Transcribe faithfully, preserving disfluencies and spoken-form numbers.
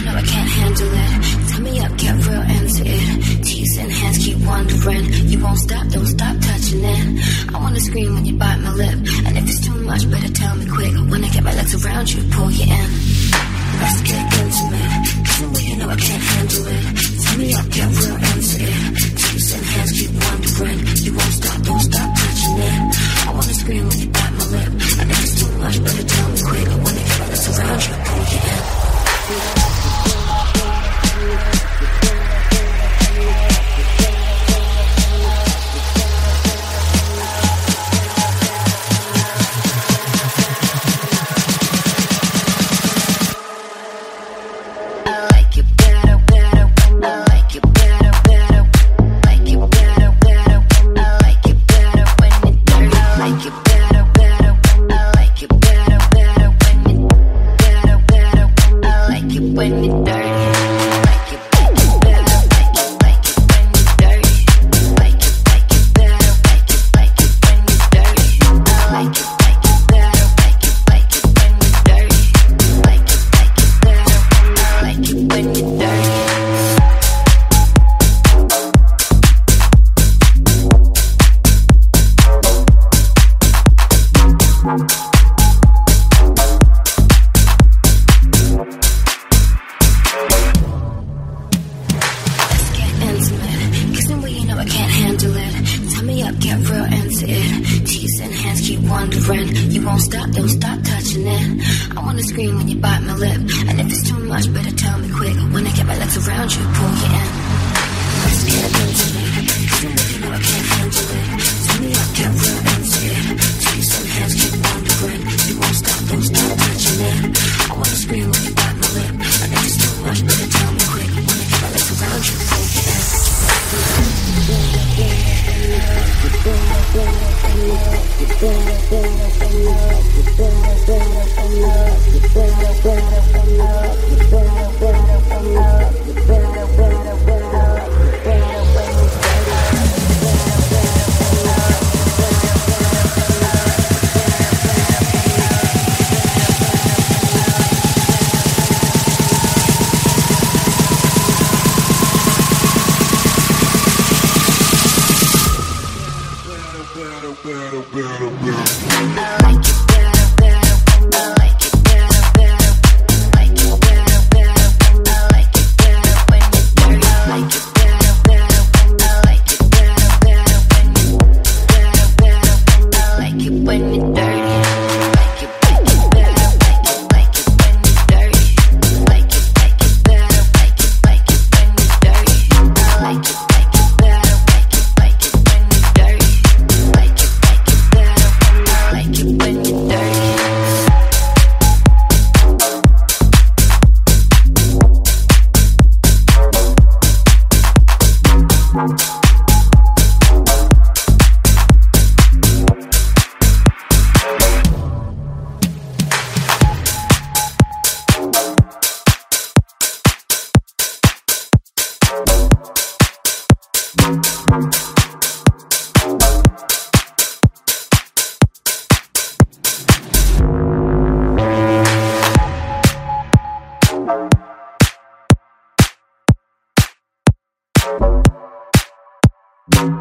know I can't handle it. Tell me up, get real into it. Teeth and hands keep wandering. You won't stop, don't stop touching it. I wanna scream when you bite my lip, and if it's too much, better tell me quick. When I get my legs around you, pull you in. Let's get intimate. Tell me you know I can't handle it. Tell me up, get real into it. Teeth and hands keep wandering. You won't stop, don't stop touching it. I wanna scream when you bite my lip, and if it's too much, better tell me quick. When I get my legs around you, pull you in. You